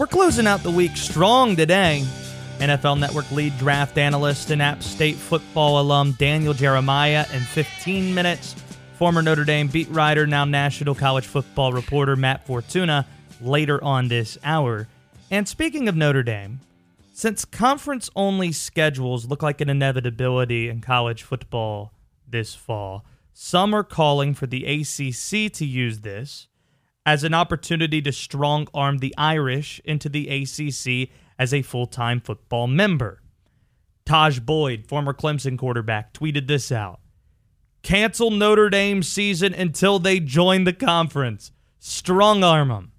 We're closing out the week strong today. NFL Network lead draft analyst and App State football alum Daniel Jeremiah in 15 minutes. Former Notre Dame beat writer, now national college football reporter Matt Fortuna later on this hour. And speaking of Notre Dame, since conference-only schedules look like an inevitability in college football this fall, some are calling for the ACC to use this as an opportunity to strong-arm the Irish into the ACC as a full-time football member. Taj Boyd, former Clemson quarterback, tweeted this out. Cancel Notre Dame season until they join the conference. Strong-arm them.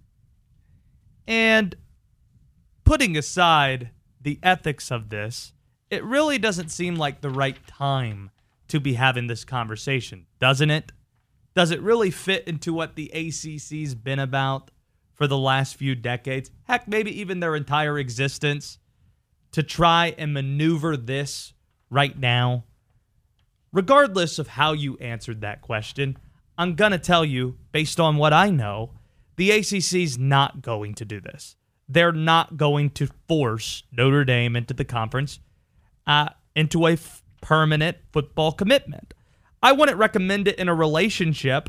And putting aside the ethics of this, it really doesn't seem like the right time to be having this conversation, doesn't it? Does it really fit into what the ACC's been about for the last few decades? Heck, maybe even their entire existence, to try and maneuver this right now? Regardless of how you answered that question, I'm going to tell you, based on what I know, the ACC's not going to do this. They're not going to force Notre Dame into the conference, into a permanent football commitment. I wouldn't recommend it in a relationship.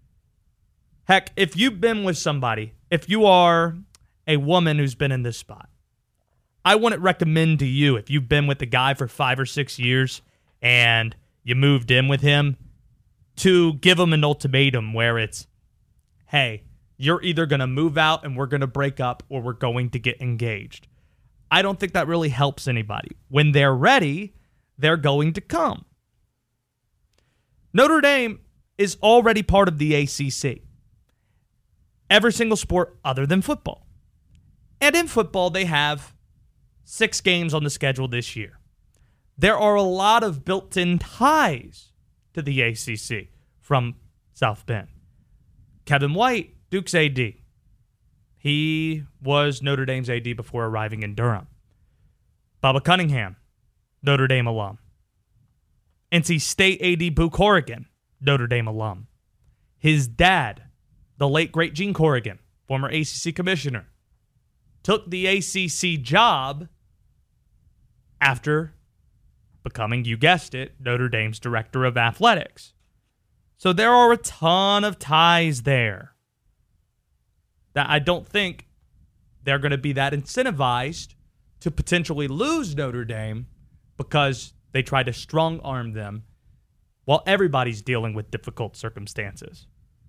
Heck, if you've been with somebody, if you are a woman who's been in this spot, I wouldn't recommend to you, if you've been with the guy for 5 or 6 years and you moved in with him, to give him an ultimatum where it's, hey, you're either going to move out and we're going to break up or we're going to get engaged. I don't think that really helps anybody. When they're ready, they're going to come. Notre Dame is already part of the ACC. Every single sport other than football. And in football, they have 6 games on the schedule this year. There are a lot of built-in ties to the ACC from South Bend. Kevin White, Duke's AD. He was Notre Dame's AD before arriving in Durham. Bubba Cunningham, Notre Dame alum. NC State AD Boo Corrigan, Notre Dame alum. His dad, the late great Gene Corrigan, former ACC commissioner, took the ACC job after becoming, you guessed it, Notre Dame's director of athletics. So there are a ton of ties there that I don't think they're going to be that incentivized to potentially lose Notre Dame because they try to strong-arm them while everybody's dealing with difficult circumstances.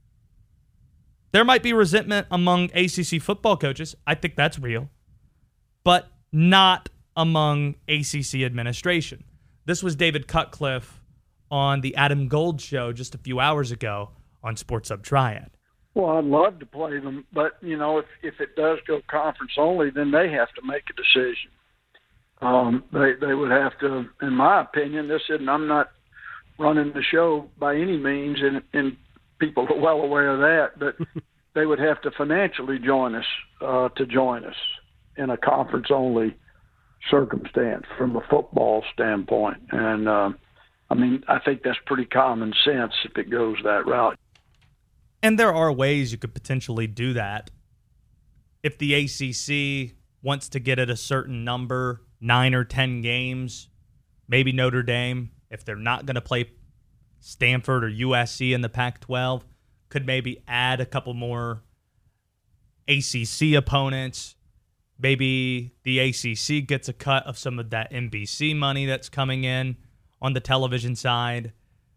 There might be resentment among ACC football coaches. I think that's real. But not among ACC administration. This was David Cutcliffe on the Adam Gold Show just a few hours ago on Sports Hub Triad. Well, I'd love to play them, but, you know, if it does go conference only, then they have to make a decision. They would have to, in my opinion, I'm not running the show by any means, and people are well aware of that, but they would have to financially join us to join us in a conference-only circumstance from a football standpoint. And, I think that's pretty common sense if it goes that route. And there are ways you could potentially do that. If the ACC wants to get at a certain number, 9 or 10 games, maybe Notre Dame, if they're not going to play Stanford or USC in the Pac-12, could maybe add a couple more ACC opponents. Maybe the ACC gets a cut of some of that NBC money that's coming in on the television side,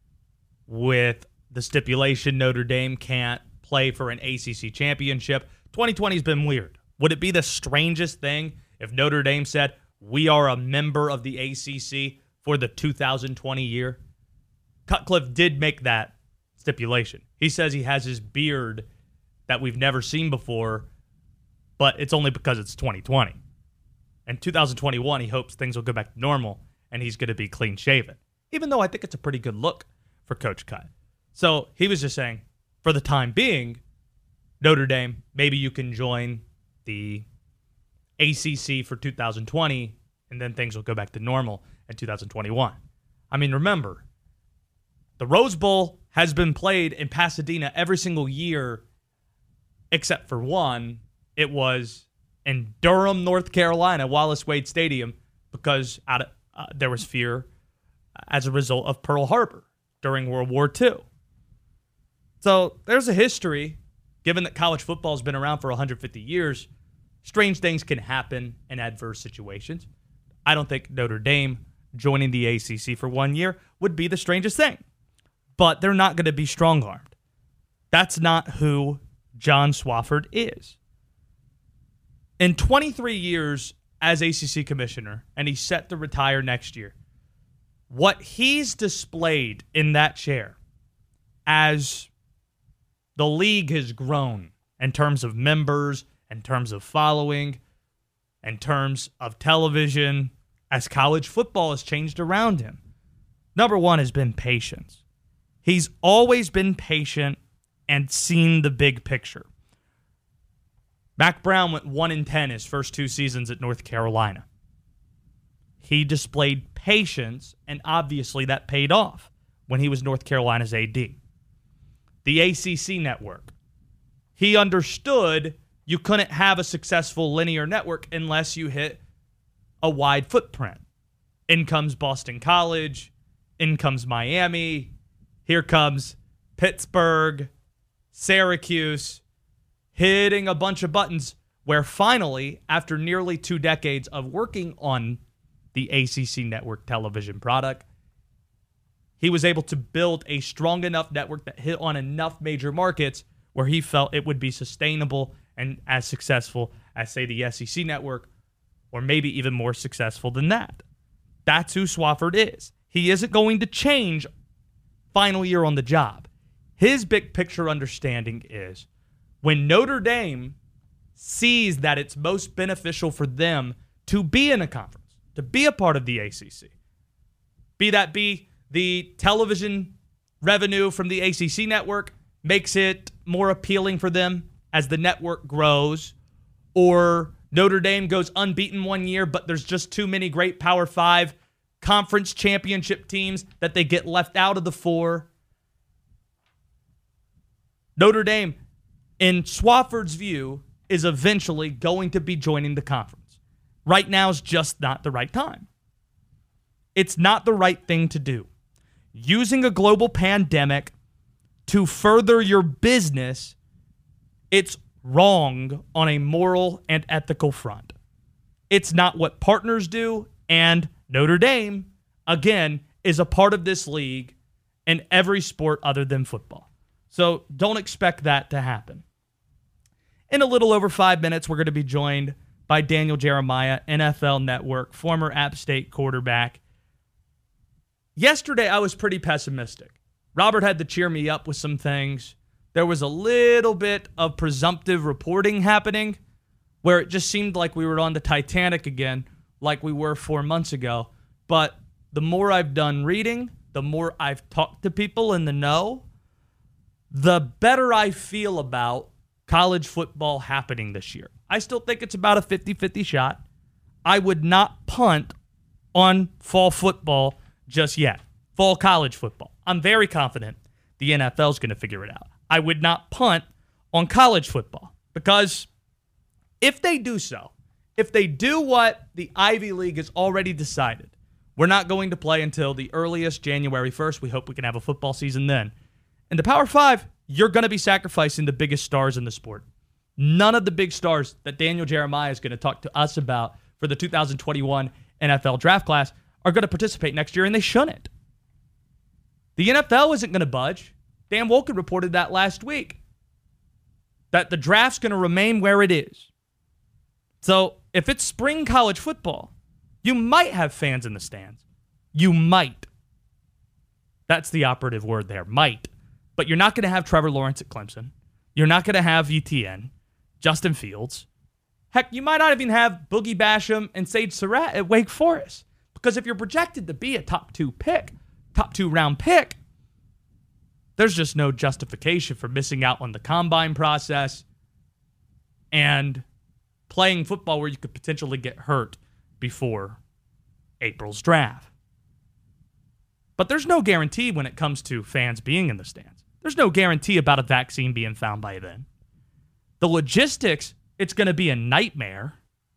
with the stipulation Notre Dame can't play for an ACC championship. 2020 has been weird. Would it be the strangest thing if Notre Dame said, we are a member of the ACC for the 2020 year? Cutcliffe did make that stipulation. He says he has his beard that we've never seen before, but it's only because it's 2020. And 2021, he hopes things will go back to normal, and he's going to be clean-shaven, even though I think it's a pretty good look for Coach Cut. So he was just saying, for the time being, Notre Dame, maybe you can join the ACC for 2020, and then things will go back to normal in 2021. I mean, remember, the Rose Bowl has been played in Pasadena every single year except for one. It was in Durham, North Carolina, Wallace Wade Stadium, because there was fear as a result of Pearl Harbor during World War II. So there's a history, given that college football has been around for 150 years. Strange things can happen in adverse situations. I don't think Notre Dame joining the ACC for 1 year would be the strangest thing. But they're not going to be strong-armed. That's not who John Swofford is. In 23 years as ACC commissioner, and he's set to retire next year, what he's displayed in that chair as the league has grown in terms of members, in terms of following, in terms of television, as college football has changed around him. Number one has been patience. He's always been patient and seen the big picture. Mack Brown went 1-10 his first 2 seasons at North Carolina. He displayed patience, and obviously that paid off when he was North Carolina's AD. The ACC network. He understood you couldn't have a successful linear network unless you hit a wide footprint. In comes Boston College. In comes Miami. Here comes Pittsburgh, Syracuse, hitting a bunch of buttons where finally, after nearly 2 decades of working on the ACC network television product, he was able to build a strong enough network that hit on enough major markets where he felt it would be sustainable and as successful as, say, the SEC network, or maybe even more successful than that. That's who Swofford is. He isn't going to change final year on the job. His big picture understanding is when Notre Dame sees that it's most beneficial for them to be in a conference, to be a part of the ACC, be the television revenue from the ACC network makes it more appealing for them as the network grows, or Notre Dame goes unbeaten 1 year, but there's just too many great Power 5 conference championship teams that they get left out of the 4. Notre Dame, in Swofford's view, is eventually going to be joining the conference. Right now is just not the right time. It's not the right thing to do. Using a global pandemic to further your business, it's wrong on a moral and ethical front. It's not what partners do, and Notre Dame, again, is a part of this league in every sport other than football. So don't expect that to happen. In a little over 5 minutes, we're going to be joined by Daniel Jeremiah, NFL Network, former App State quarterback. Yesterday, I was pretty pessimistic. Robert had to cheer me up with some things. There was a little bit of presumptive reporting happening where it just seemed like we were on the Titanic again, like we were 4 months ago. But the more I've done reading, the more I've talked to people in the know, the better I feel about college football happening this year. I still think it's about a 50-50 shot. I would not punt on fall football just yet. Fall college football. I'm very confident the NFL is going to figure it out. I would not punt on college football because if they do so, if they do what the Ivy League has already decided, we're not going to play until the earliest January 1st. We hope we can have a football season then. In the Power 5, you're going to be sacrificing the biggest stars in the sport. None of the big stars that Daniel Jeremiah is going to talk to us about for the 2021 NFL draft class are going to participate next year, and they shouldn't. The NFL isn't going to budge. Dan Wolken reported that last week, that the draft's going to remain where it is. So if it's spring college football, you might have fans in the stands. You might. That's the operative word there, might. But you're not going to have Trevor Lawrence at Clemson. You're not going to have ETN, Justin Fields. Heck, you might not even have Boogie Basham and Sage Surratt at Wake Forest. Because if you're projected to be a top 2 round pick, there's just no justification for missing out on the combine process and playing football where you could potentially get hurt before April's draft. But there's no guarantee when it comes to fans being in the stands. There's no guarantee about a vaccine being found by then. The logistics it's going to be a nightmare.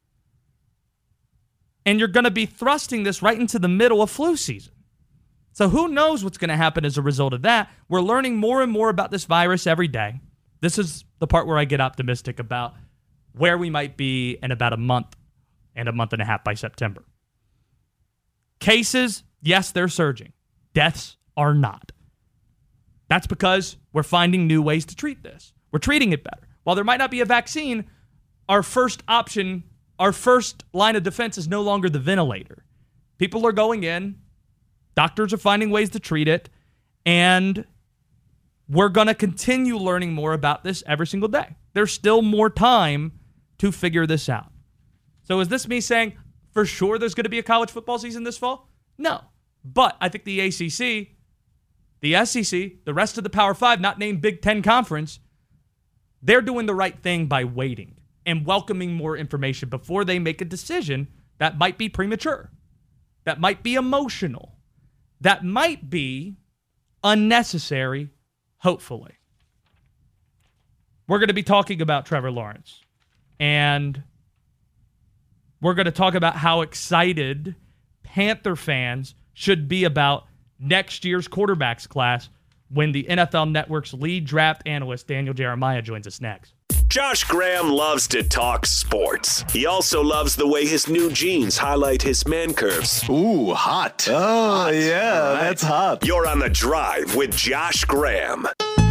And you're going to be thrusting this right into the middle of flu season. So who knows what's going to happen as a result of that? We're learning more and more about this virus every day. This is the part where I get optimistic about where we might be in about a month and a half by September. Cases, yes, they're surging. Deaths are not. That's because we're finding new ways to treat this. We're treating it better. While there might not be a vaccine, our first option, our first line of defense is no longer the ventilator. People are going in. Doctors are finding ways to treat it. And we're going to continue learning more about this every single day. There's still more time to figure this out. So is this me saying for sure there's going to be a college football season this fall? No. But I think the ACC, the SEC, the rest of the Power Five, not named Big Ten Conference, they're doing the right thing by waiting and welcoming more information before they make a decision that might be premature, that might be emotional, that might be unnecessary, hopefully. We're going to be talking about Trevor Lawrence, and we're going to talk about how excited Panther fans should be about next year's quarterbacks class when the NFL Network's lead draft analyst, Daniel Jeremiah, joins us next. Josh Graham loves to talk sports. He also loves the way his new jeans highlight his man curves. Ooh, hot. Oh, hot. Yeah, right. That's hot. You're on The Drive with Josh Graham.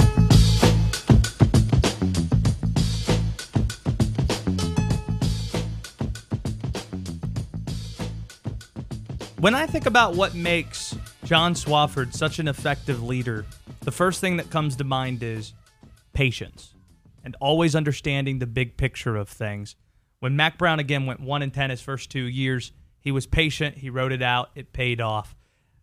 When I think about what makes John Swofford such an effective leader, the first thing that comes to mind is patience and always understanding the big picture of things. When Mack Brown again went 1-10 his first 2 years, he was patient, he wrote it out, it paid off.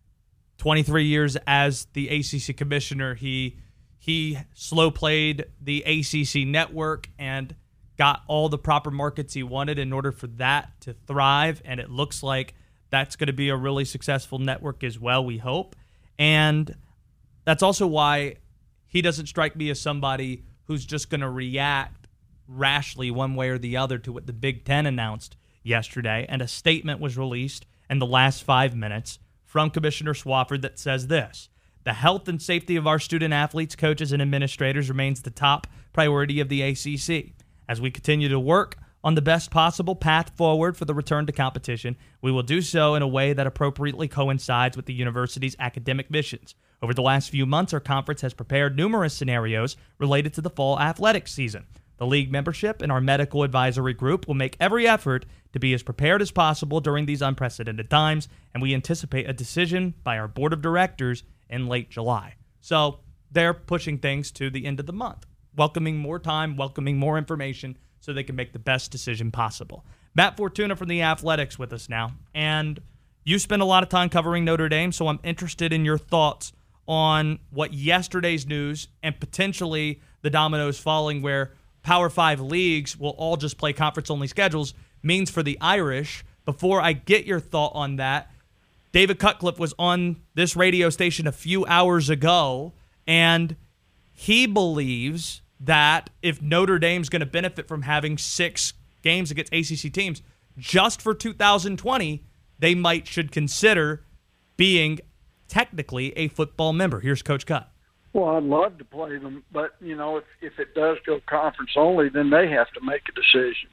23 years as the ACC commissioner, he slow played the ACC network and got all the proper markets he wanted in order for that to thrive, and it looks like that's going to be a really successful network as well, we hope. And that's also why he doesn't strike me as somebody who's just going to react rashly one way or the other to what the Big Ten announced yesterday. And a statement was released in the last 5 minutes from Commissioner Swofford that says this: the health and safety of our student athletes, coaches, and administrators remains the top priority of the ACC. As we continue to work on the best possible path forward for the return to competition, we will do so in a way that appropriately coincides with the university's academic missions. Over the last few months, our conference has prepared numerous scenarios related to the fall athletics season. The league membership and our medical advisory group will make every effort to be as prepared as possible during these unprecedented times, and we anticipate a decision by our board of directors in late July. So they're pushing things to the end of the month, welcoming more time, welcoming more information, so they can make the best decision possible. Matt Fortuna from The Athletics with us now. And you spent a lot of time covering Notre Dame, so I'm interested in your thoughts on what yesterday's news and potentially the dominoes falling where Power 5 leagues will all just play conference-only schedules means for the Irish. Before I get your thought on that, David Cutcliffe was on this radio station a few hours ago, and he believes that if Notre Dame's going to benefit from having 6 games against ACC teams just for 2020, they should consider being technically a football member. Here's Coach Cut. Well, I'd love to play them, but, if it does go conference only, then they have to make a decision.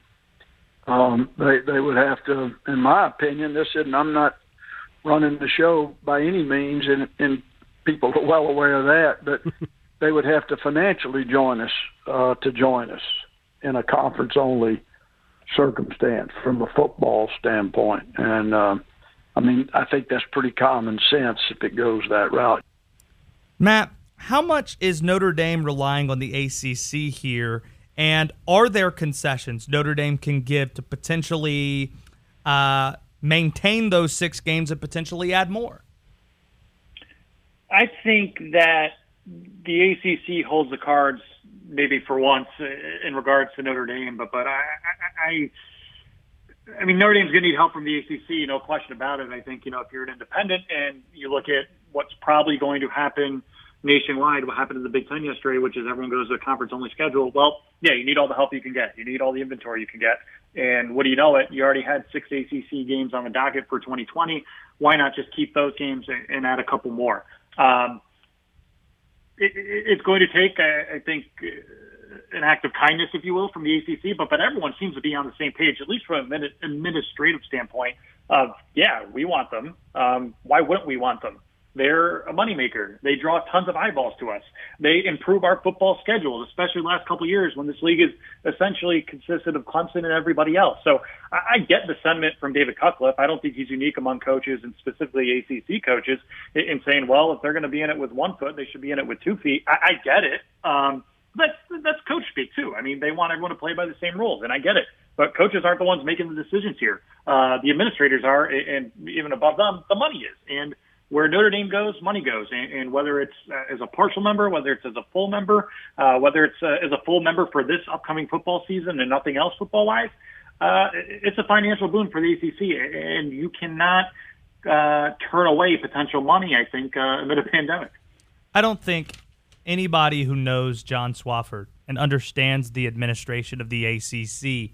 They would have to, in my opinion, I'm not running the show by any means, and people are well aware of that, but they would have to financially join us in a conference-only circumstance from a football standpoint. And, I think that's pretty common sense if it goes that route. Matt, how much is Notre Dame relying on the ACC here, and are there concessions Notre Dame can give to potentially maintain those 6 games and potentially add more? I think that the ACC holds the cards maybe for once in regards to Notre Dame, but I mean, Notre Dame's going to need help from the ACC, no question about it. I think, if you're an independent and you look at what's probably going to happen nationwide, what happened in the Big Ten yesterday, which is everyone goes to a conference-only schedule. Well, yeah, you need all the help you can get. You need all the inventory you can get. And what do you know it? You already had 6 ACC games on the docket for 2020. Why not just keep those games and add a couple more? It's going to take, I think, an act of kindness, if you will, from the ACC, but everyone seems to be on the same page, at least from an administrative standpoint of, yeah, we want them. Why wouldn't we want them? They're a moneymaker. They draw tons of eyeballs to us. They improve our football schedules, especially the last couple of years when this league is essentially consisted of Clemson and everybody else. So I get the sentiment from David Cutcliffe. I don't think he's unique among coaches and specifically ACC coaches in saying, well, if they're going to be in it with 1 foot, they should be in it with 2 feet. I get it. That's coach speak too. I mean, they want everyone to play by the same rules, and I get it. But coaches aren't the ones making the decisions here. The administrators are, and even above them, the money is. And where Notre Dame goes, money goes. And whether it's as a partial member, whether it's as a full member, whether it's as a full member for this upcoming football season and nothing else football-wise, it's a financial boon for the ACC. And you cannot turn away potential money, I think, amid a pandemic. I don't think anybody who knows John Swofford and understands the administration of the ACC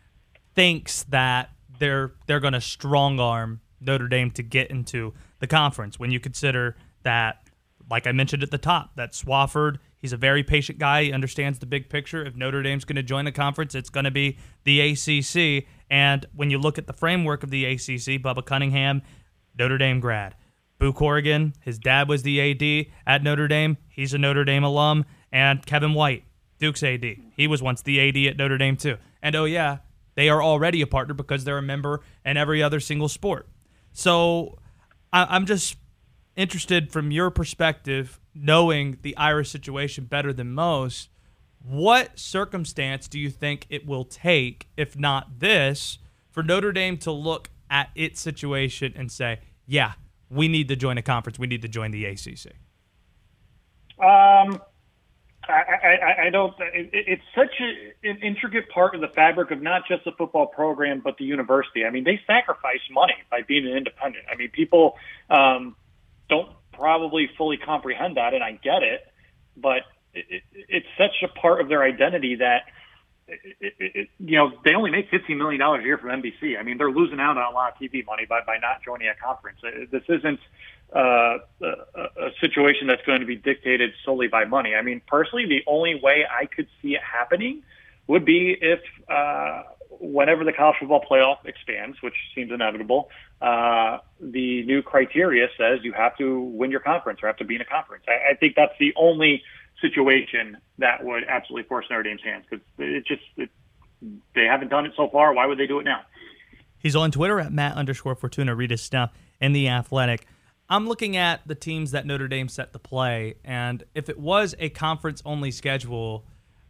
thinks that they're going to strong-arm Notre Dame to get into the conference when you consider that, like I mentioned at the top, that Swofford, he's a very patient guy. He understands the big picture. If Notre Dame's going to join the conference, it's going to be the ACC. And when you look at the framework of the ACC, Bubba Cunningham, Notre Dame grad. Boo Corrigan, his dad was the AD at Notre Dame. He's a Notre Dame alum. And Kevin White, Duke's AD. He was once the AD at Notre Dame too. And oh yeah, they are already a partner because they're a member in every other single sport. So I'm just interested from your perspective, knowing the Irish situation better than most, what circumstance do you think it will take, if not this, for Notre Dame to look at its situation and say, yeah, we need to join a conference, we need to join the ACC? I don't. It's such an intricate part of the fabric of not just the football program, but the university. I mean, they sacrifice money by being an independent. I mean, people don't probably fully comprehend that, and I get it, but it's such a part of their identity that, they only make $15 million a year from NBC. I mean, they're losing out on a lot of TV money by not joining a conference. This isn't a situation that's going to be dictated solely by money. I mean, personally, the only way I could see it happening would be if whenever the college football playoff expands, which seems inevitable, the new criteria says you have to win your conference or have to be in a conference. I think that's the only situation that would absolutely force Notre Dame's hands, because they haven't done it so far. Why would they do it now? He's on Twitter at Matt_Fortuna. Read his stuff in The Athletic. I'm looking at the teams that Notre Dame set to play, and if it was a conference-only schedule,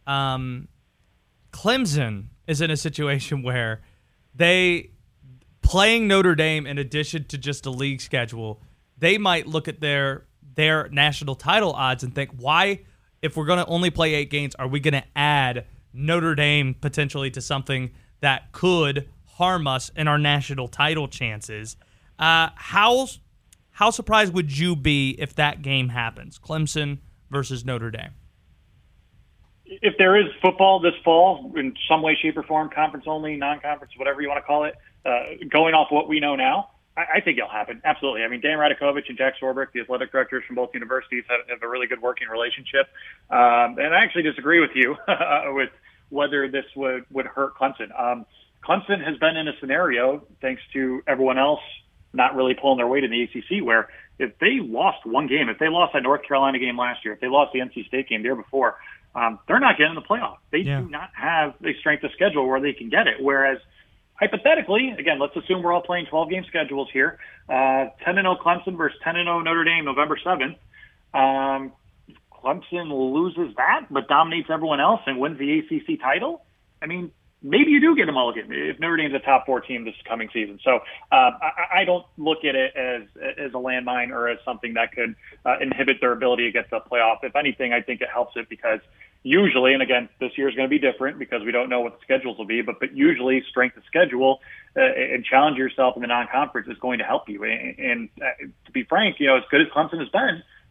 Clemson is in a situation where they, playing Notre Dame in addition to just a league schedule, they might look at their national title odds and think, why, if we're going to only play 8 games, are we going to add Notre Dame potentially to something that could harm us in our national title chances? How surprised would you be if that game happens, Clemson versus Notre Dame? If there is football this fall in some way, shape, or form, conference only, non-conference, whatever you want to call it, going off what we know now, I think it'll happen. Absolutely. I mean, Dan Radakovich and Jack Swarbrick, the athletic directors from both universities, have a really good working relationship. And I actually disagree with you with whether this would hurt Clemson. Clemson has been in a scenario, thanks to everyone else not really pulling their weight in the ACC, where if they lost one game, if they lost that North Carolina game last year, if they lost the NC State game the year before, they're not getting in the playoff. They do not have a strength of schedule where they can get it. Whereas, hypothetically, again, let's assume we're all playing 12-game schedules here. 10-0 Clemson versus 10-0 Notre Dame November 7th. Clemson loses that, but dominates everyone else and wins the ACC title. I mean, maybe you do get a mulligan if Notre Dame's a top 4 team this coming season. So I don't look at it as a landmine or as something that could inhibit their ability to get to the playoff. If anything, I think it helps it because usually, and again, this year is going to be different because we don't know what the schedules will be, but usually strength of schedule and challenge yourself in the non-conference is going to help you. And to be frank, as good as Clemson has been,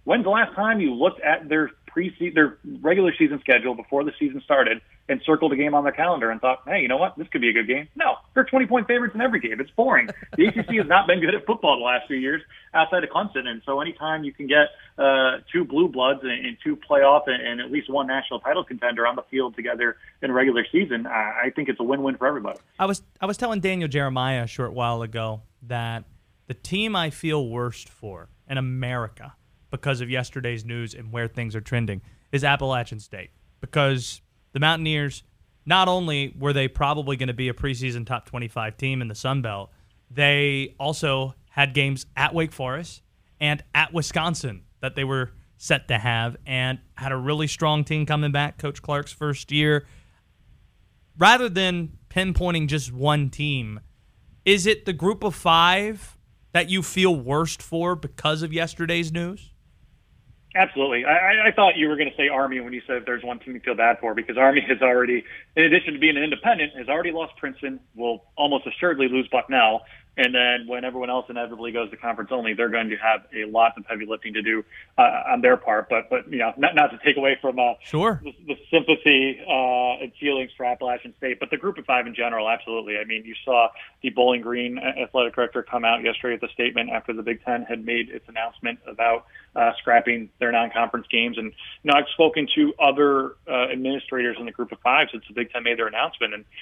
When's the last time you looked at their regular season schedule before the season started and circled a game on their calendar and thought, hey, you know what? This could be a good game. No, they're 20-point favorites in every game. It's boring. The ACC has not been good at football the last few years outside of Clemson. And so anytime you can get two blue bloods and two playoff and at least one national title contender on the field together in a regular season, I think it's a win-win for everybody. I was telling Daniel Jeremiah a short while ago that the team I feel worst for in America because of yesterday's news and where things are trending is Appalachian State, because the Mountaineers, not only were they probably going to be a preseason top 25 team in the Sun Belt, they also had games at Wake Forest and at Wisconsin that they were set to have, and had a really strong team coming back, Coach Clark's first year. Rather than pinpointing just one team, is it the group of five that you feel worst for because of yesterday's news? Absolutely. I thought you were going to say Army when you said there's one team you feel bad for, because Army has already, in addition to being an independent, has already lost Princeton, will almost assuredly lose Bucknell. And then when everyone else inevitably goes to conference only, they're going to have a lot of heavy lifting to do on their part. But you know, not to take away from sure the sympathy and feelings for Appalachian State, but the group of five in general, absolutely. I mean, you saw the Bowling Green athletic director come out yesterday with a statement after the Big Ten had made its announcement about scrapping their non-conference games. And you know, I've spoken to other administrators in the group of five since the Big Ten made their announcement, and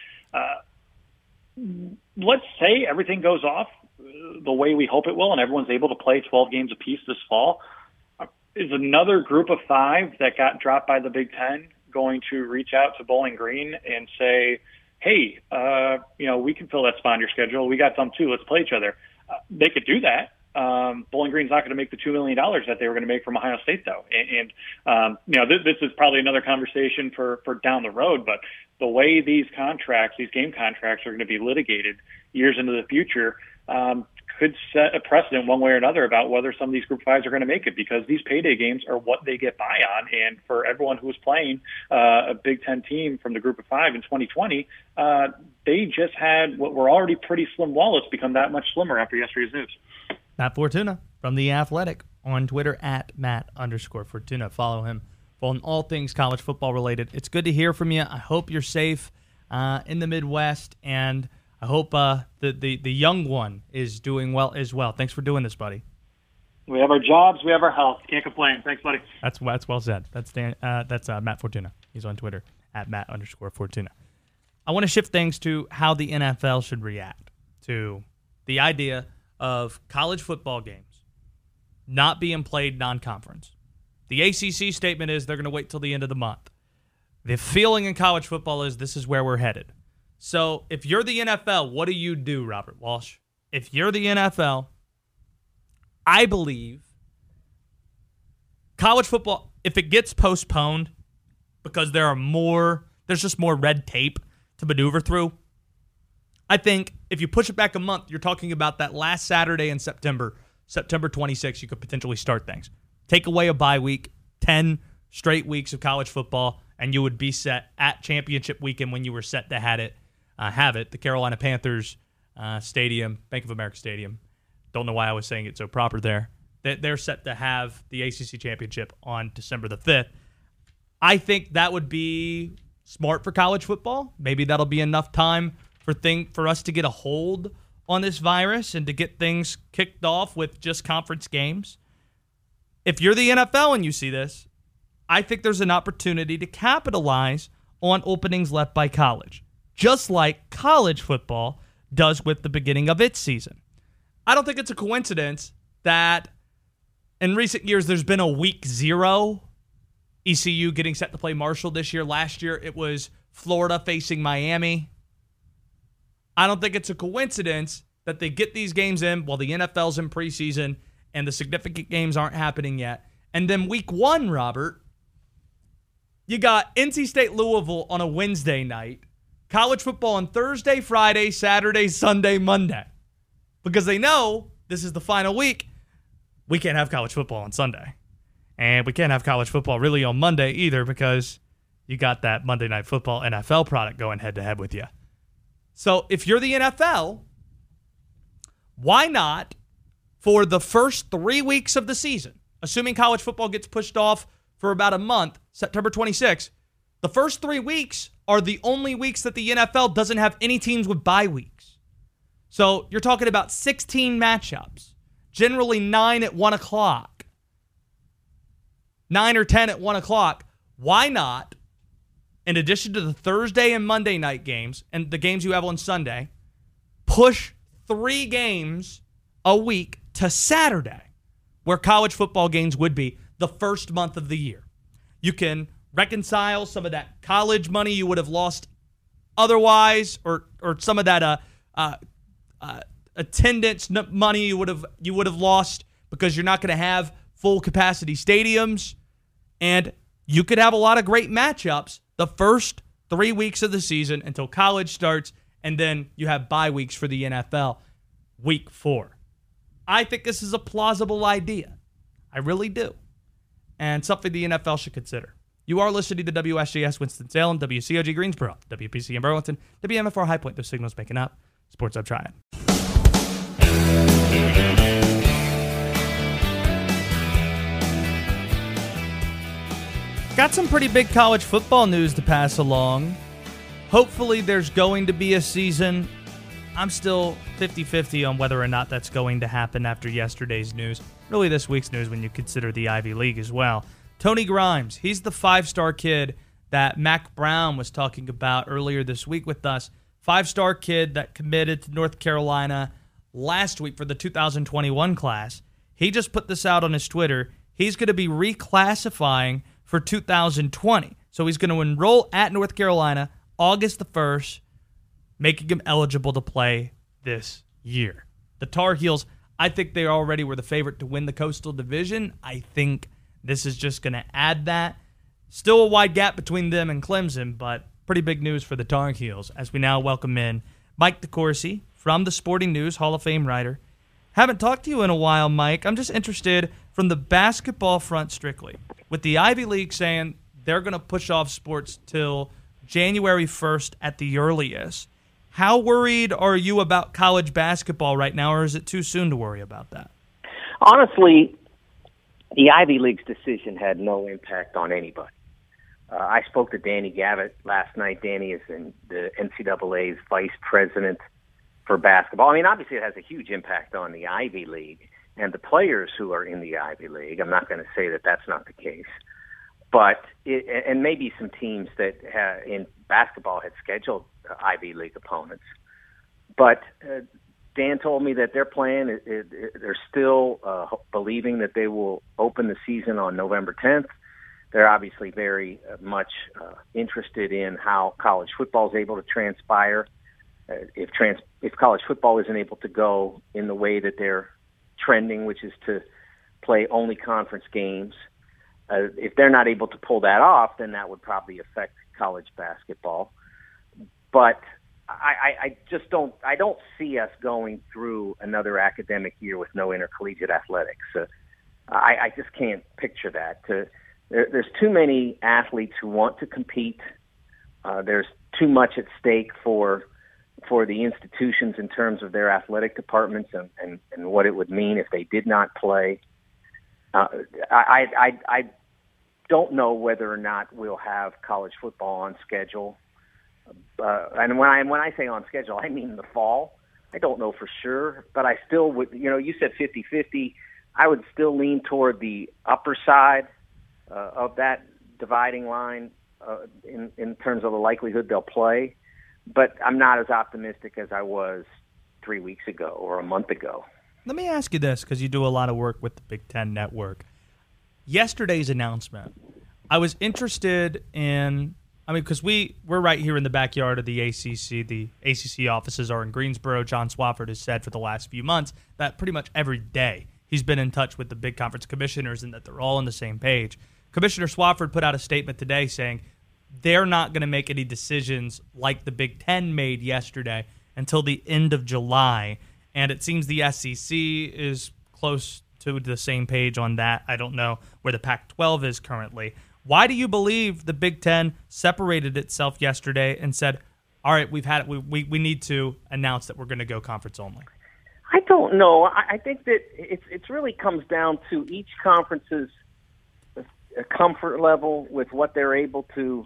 let's say everything goes off the way we hope it will and everyone's able to play 12 games apiece this fall. Is another group of five that got dropped by the Big Ten going to reach out to Bowling Green and say, hey, you know, we can fill that spot on your schedule. We got some too. Let's play each other. They could do that. Bowling Green's not going to make the $2 million that they were going to make from Ohio State, though. And you know, this is probably another conversation for down the road, but the way these contracts, these game contracts are going to be litigated years into the future, could set a precedent one way or another about whether some of these group fives are going to make it, because these payday games are what they get by on. And for everyone who was playing a Big Ten team from the group of five in 2020, they just had what were already pretty slim wallets become that much slimmer after yesterday's news. Matt Fortuna from The Athletic on Twitter at Matt_Fortuna. Follow him on all things college football related. It's good to hear from you. I hope you're safe in the Midwest, and I hope the young one is doing well as well. Thanks for doing this, buddy. We have our jobs, we have our health. Can't complain. Thanks, buddy. That's well said. That's Matt Fortuna. He's on Twitter at Matt_Fortuna. I want to shift things to how the NFL should react to the idea of college football games not being played non-conference. The ACC statement is they're going to wait till the end of the month. The feeling in college football is this is where we're headed. So if you're the NFL, what do you do, Robert Walsh? If you're the NFL, I believe college football, if it gets postponed because there's just more red tape to maneuver through, I think if you push it back a month, you're talking about that last Saturday in September 26th, you could potentially start things. Take away a bye week, 10 straight weeks of college football, and you would be set at championship weekend when you were set to have it. The Carolina Panthers Stadium, Bank of America Stadium. Don't know why I was saying it so proper there. They're set to have the ACC championship on December the 5th. I think that would be smart for college football. Maybe that'll be enough time for us to get a hold on this virus and to get things kicked off with just conference games. If you're the NFL and you see this, I think there's an opportunity to capitalize on openings left by college, just like college football does with the beginning of its season. I don't think it's a coincidence that in recent years there's been a week 0, ECU getting set to play Marshall this year. Last year it was Florida facing Miami. I don't think it's a coincidence that they get these games in while the NFL's in preseason and the significant games aren't happening yet. And then week 1, Robert, you got NC State Louisville on a Wednesday night, college football on Thursday, Friday, Saturday, Sunday, Monday. Because they know this is the final week. We can't have college football on Sunday. And we can't have college football really on Monday either, because you got that Monday Night Football NFL product going head-to-head with you. So if you're the NFL, why not, for the first 3 weeks of the season, assuming college football gets pushed off for about a month, September 26th, the first 3 weeks are the only weeks that the NFL doesn't have any teams with bye weeks. So you're talking about 16 matchups, generally 9 at 1 o'clock, 9 or 10 at 1 o'clock. Why not, in addition to the Thursday and Monday night games and the games you have on Sunday, push 3 games a week to Saturday, where college football games would be the first month of the year? You can reconcile some of that college money you would have lost otherwise, or some of that attendance money you would have lost because you're not going to have full capacity stadiums, and you could have a lot of great matchups the first 3 weeks of the season until college starts, and then you have bye weeks for the NFL week 4. I think this is a plausible idea. I really do. And something the NFL should consider. You are listening to WSJS Winston-Salem, WCOG Greensboro, WPC in Burlington, WMFR High Point. Those signals making up. Sports Up Triad. Got some pretty big college football news to pass along. Hopefully there's going to be a season. I'm still 50-50 on whether or not that's going to happen after yesterday's news. Really this week's news when you consider the Ivy League as well. Tony Grimes, he's the 5-star kid that Mac Brown was talking about earlier this week with us. 5-star kid that committed to North Carolina last week for the 2021 class. He just put this out on his Twitter. He's going to be reclassifying for 2020. So he's going to enroll at North Carolina August the 1st, making him eligible to play this year. The Tar Heels, I think they already were the favorite to win the Coastal Division. I think this is just going to add that. Still a wide gap between them and Clemson, but pretty big news for the Tar Heels as we now welcome in Mike DeCourcy from the Sporting News, Hall of Fame writer. Haven't talked to you in a while, Mike. I'm just interested from the basketball front strictly. With the Ivy League saying they're going to push off sports till January 1st at the earliest, how worried are you about college basketball right now, or is it too soon to worry about that? Honestly, the Ivy League's decision had no impact on anybody. I spoke to Danny Gavitt last night. Danny is the NCAA's vice president for basketball. I mean, obviously it has a huge impact on the Ivy League and the players who are in the Ivy League. I'm not going to say that that's not the case. But and maybe some teams that in basketball had scheduled Ivy League opponents. But Dan told me that their plan, they're still believing that they will open the season on November 10th. They're obviously very much interested in how college football is able to transpire. If college football isn't able to go in the way that they're trending, which is to play only conference games, if they're not able to pull that off, then that would probably affect college basketball. But I don't see us going through another academic year with no intercollegiate athletics. I just can't picture that. There's too many athletes who want to compete. There's too much at stake for the institutions in terms of their athletic departments and what it would mean if they did not play. I don't know whether or not we'll have college football on schedule. And when I say on schedule, I mean the fall. I don't know for sure, but I still would, you said 50-50. I would still lean toward the upper side of that dividing line in terms of the likelihood they'll play. But I'm not as optimistic as I was 3 weeks ago or a month ago. Let me ask you this, because you do a lot of work with the Big Ten Network. Yesterday's announcement, I was interested in, because we're right here in the backyard of the ACC. The ACC offices are in Greensboro. John Swofford has said for the last few months that pretty much every day he's been in touch with the big conference commissioners and that they're all on the same page. Commissioner Swofford put out a statement today saying they're not going to make any decisions like the Big Ten made yesterday until the end of July. And it seems the SEC is close to the same page on that. I don't know where the Pac-12 is currently. Why do you believe the Big Ten separated itself yesterday and said, all right, we've had it. We need to announce that we're going to go conference only? I don't know. I think that it really comes down to each conference's comfort level with what they're able to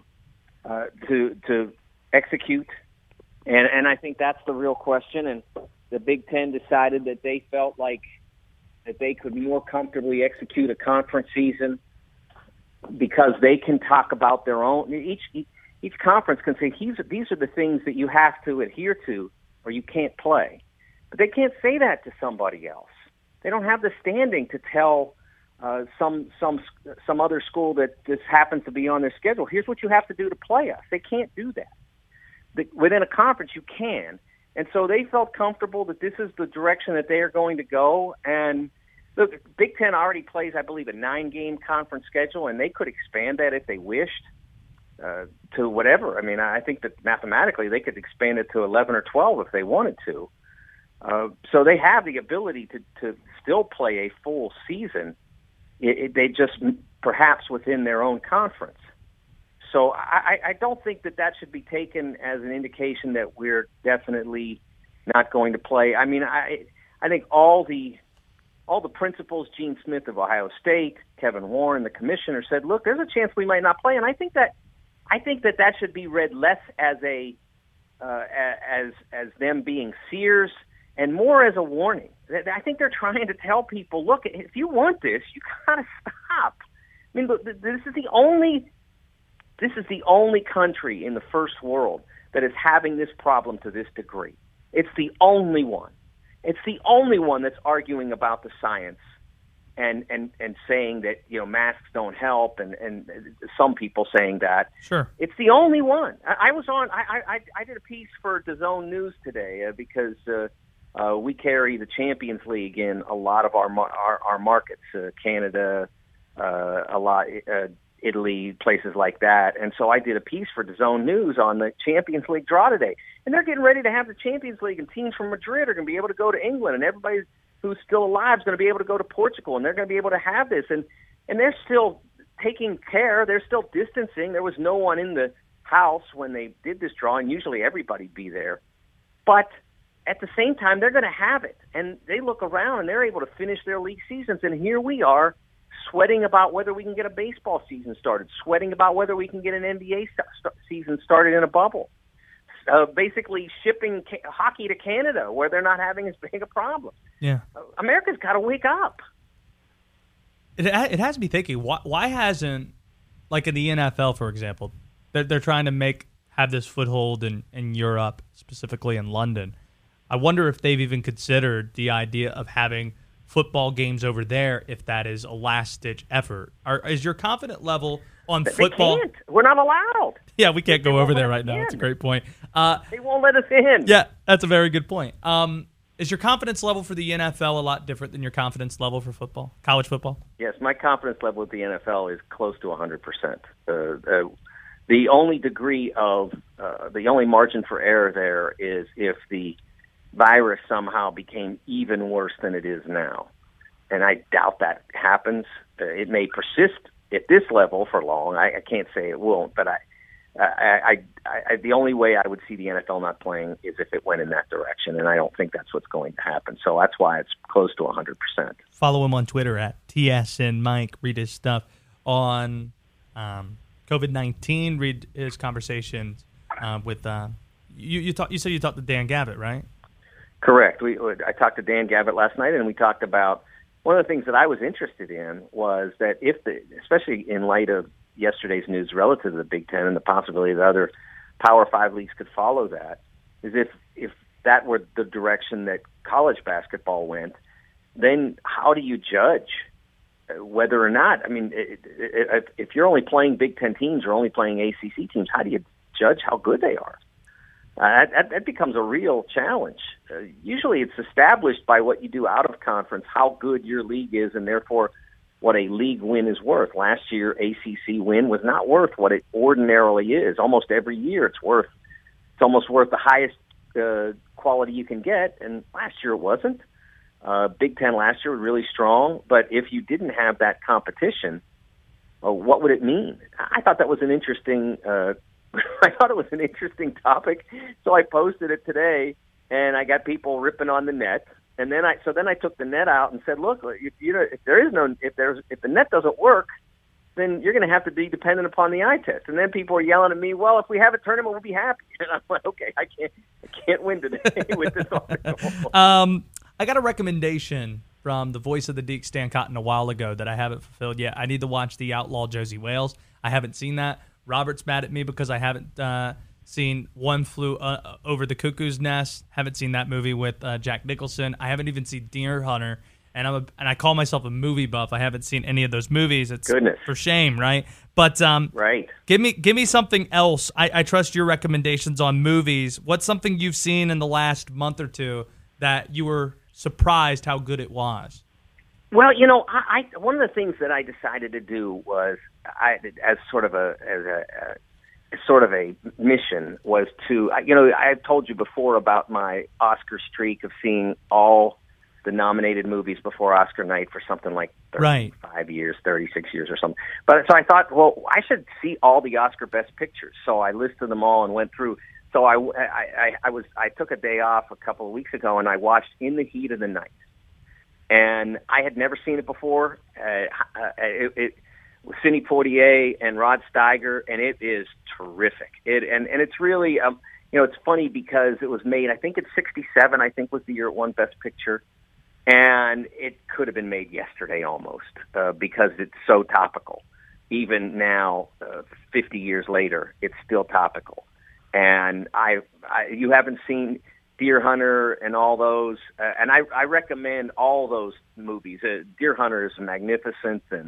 execute, and I think that's the real question. And the Big Ten decided that they felt like that they could more comfortably execute a conference season because they can talk about their own. Each conference can say these are the things that you have to adhere to, or you can't play. But they can't say that to somebody else. They don't have the standing to tell some other school that just happens to be on their schedule, here's what you have to do to play us. They can't do that. Within a conference, you can. And so they felt comfortable that this is the direction that they are going to go. And the Big Ten already plays, I believe, a 9-game conference schedule, and they could expand that if they wished to whatever. I mean, I think that mathematically they could expand it to 11 or 12 if they wanted to. So they have the ability to still play a full season. They just perhaps within their own conference. So I don't think that should be taken as an indication that we're definitely not going to play. I mean, I think all the principals, Gene Smith of Ohio State, Kevin Warren, the commissioner, said, look, there's a chance we might not play. And I think that should be read less as as them being seers and more as a warning. I think they're trying to tell people, look, if you want this, you got to stop. I mean, this is the only country in the first world that is having this problem to this degree. It's the only one. It's the only one that's arguing about the science and saying that, you know, masks don't help, and some people saying that. Sure. It's the only one. I did a piece for DAZN News today because we carry the Champions League in a lot of our markets, Canada, a lot, Italy, places like that. And so I did a piece for DAZN News on the Champions League draw today. And they're getting ready to have the Champions League, and teams from Madrid are going to be able to go to England, and everybody who's still alive is going to be able to go to Portugal, and they're going to be able to have this. And they're still taking care. They're still distancing. There was no one in the house when they did this draw, and usually everybody'd be there. But at the same time, they're going to have it. And they look around, and they're able to finish their league seasons. And here we are sweating about whether we can get a baseball season started, sweating about whether we can get an NBA season started in a bubble, basically shipping hockey to Canada where they're not having as big a problem. Yeah, America's got to wake up. It has me thinking, why hasn't, like in the NFL, for example, they're trying to have this foothold in Europe, specifically in London. I wonder if they've even considered the idea of having football games over there, if that is a last-ditch effort. Is your confidence level on football? They can't. We're not allowed. Yeah, we can't go over there right now. That's a great point. They won't let us in. Yeah, that's a very good point. Is your confidence level for the NFL a lot different than your confidence level for football, college football? Yes, my confidence level with the NFL is close to 100%. The only degree of the only margin for error there is if the virus somehow became even worse than it is now. And I doubt that happens. It may persist at this level for long. I can't say it won't, but I the only way I would see the NFL not playing is if it went in that direction, and I don't think that's what's going to happen. So that's why it's close to 100%. Follow him on Twitter at TSN Mike. Read his stuff on COVID-19. Read his conversations with you said you talked to Dan Gavitt, right? Correct. I talked to Dan Gavitt last night, and we talked about one of the things that I was interested in was that especially in light of yesterday's news relative to the Big Ten and the possibility that other Power 5 leagues could follow that, is if that were the direction that college basketball went, then how do you judge whether or not? I mean, if you're only playing Big Ten teams or only playing ACC teams, how do you judge how good they are? That becomes a real challenge. Usually it's established by what you do out of conference, how good your league is, and therefore what a league win is worth. Last year, ACC win was not worth what it ordinarily is. Almost every year it's almost worth the highest quality you can get, and last year it wasn't. Big Ten last year was really strong, but if you didn't have that competition, what would it mean? I thought that was an interesting topic, so I posted it today, and I got people ripping on the net. And then I took the net out and said, look, if the net doesn't work, then you're going to have to be dependent upon the eye test. And then people are yelling at me, well, if we have a tournament, we'll be happy. And I'm like, okay, I can't win today with this article. I got a recommendation from the voice of the Deke, Stan Cotton, a while ago that I haven't fulfilled yet. I need to watch The Outlaw Josie Wales. I haven't seen that. Robert's mad at me because I haven't seen One Flew Over the Cuckoo's Nest. Haven't seen that movie with Jack Nicholson. I haven't even seen Deer Hunter. And I call myself a movie buff. I haven't seen any of those movies. It's Goodness. For shame, right? But right. Give me something else. I trust your recommendations on movies. What's something you've seen in the last month or two that you were surprised how good it was? Well, I one of the things that I decided to do was as sort of a mission was to I've told you before about my Oscar streak of seeing all the nominated movies before Oscar night for something like 35 years, 36 years or something. But so I thought, well, I should see all the Oscar Best Pictures. So I listed them all and went through. So I took a day off a couple of weeks ago and I watched In the Heat of the Night. And I had never seen it before. It with Sidney Poitier and Rod Steiger, and it is terrific. And it's really it's funny because it was made, I think it's 1967, I think was the year it won Best Picture. And it could have been made yesterday almost because it's so topical. Even now, 50 years later, it's still topical. And you haven't seen Deer Hunter and all those, and I recommend all those movies. Deer Hunter is magnificent, and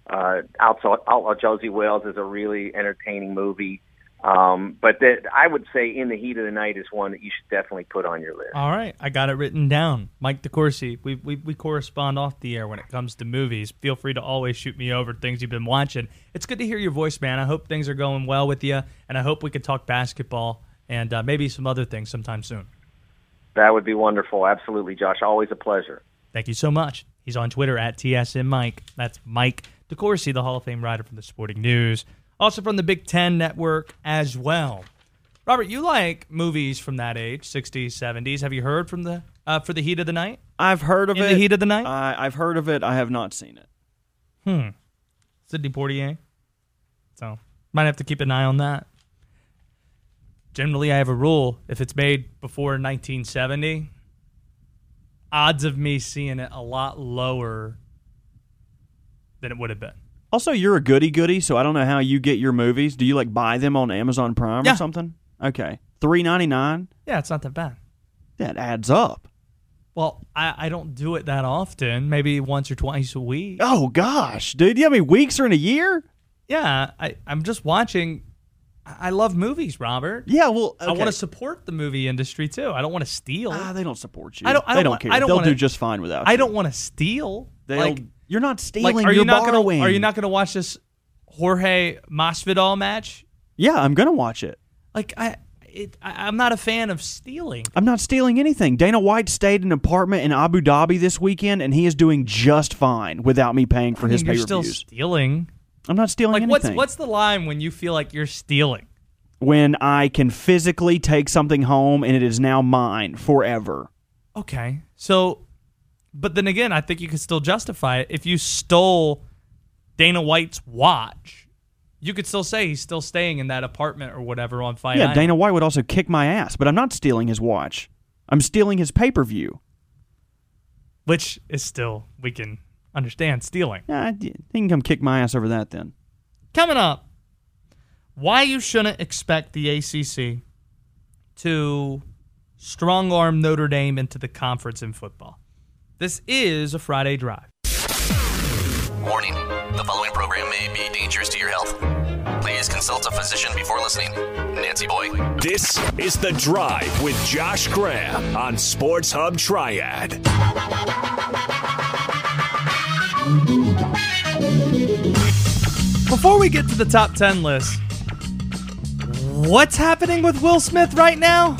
Outlaw Josie Wales is a really entertaining movie. But I would say In the Heat of the Night is one that you should definitely put on your list. All right, I got it written down. Mike DeCourcy, we correspond off the air when it comes to movies. Feel free to always shoot me over things you've been watching. It's good to hear your voice, man. I hope things are going well with you, and I hope we can talk basketball and maybe some other things sometime soon. That would be wonderful. Absolutely, Josh. Always a pleasure. Thank you so much. He's on Twitter at TSN Mike. That's Mike DeCourcy, the Hall of Fame writer from the Sporting News. Also from the Big Ten Network as well. Robert, you like movies from that age, 60s, 70s. Have you heard from For the Heat of the Night? I've heard of it. In the Heat of the Night? I've heard of it. I have not seen it. Sidney Poitier. So, might have to keep an eye on that. Generally, I have a rule. If it's made before 1970, odds of me seeing it a lot lower than it would have been. Also, you're a goody-goody, so I don't know how you get your movies. Do you, buy them on Amazon Prime or something? Okay. $3.99? Yeah, it's not that bad. That adds up. Well, I don't do it that often. Maybe once or twice a week. Oh, gosh. Dude, do you have any weeks or in a year? Yeah, I'm just watching. I love movies, Robert. Yeah, well, okay. I want to support the movie industry, too. I don't want to steal. They don't support you. They don't care. They'll do just fine without you. I don't want to steal. You're not stealing, are you're you not borrowing. Are you not going to watch this Jorge Masvidal match? Yeah, I'm going to watch it. I'm not a fan of stealing. I'm not stealing anything. Dana White stayed in an apartment in Abu Dhabi this weekend, and he is doing just fine without me paying for his pay-per-views. You're still stealing. I'm not stealing anything. What's the line when you feel like you're stealing? When I can physically take something home and it is now mine forever. Okay. So, but then again, I think you could still justify it. If you stole Dana White's watch, you could still say he's still staying in that apartment or whatever on Fight Island. Dana White would also kick my ass, but I'm not stealing his watch. I'm stealing his pay-per-view. Which is still, we can understand, stealing. Yeah, he can come kick my ass over that then. Coming up, why you shouldn't expect the ACC to strong-arm Notre Dame into the conference in football. This is a Friday Drive. Warning, the following program may be dangerous to your health. Please consult a physician before listening. Nancy Boy. This is The Drive with Josh Graham on Sports Hub Triad. Before we get to the top 10 list, what's happening with Will Smith right now?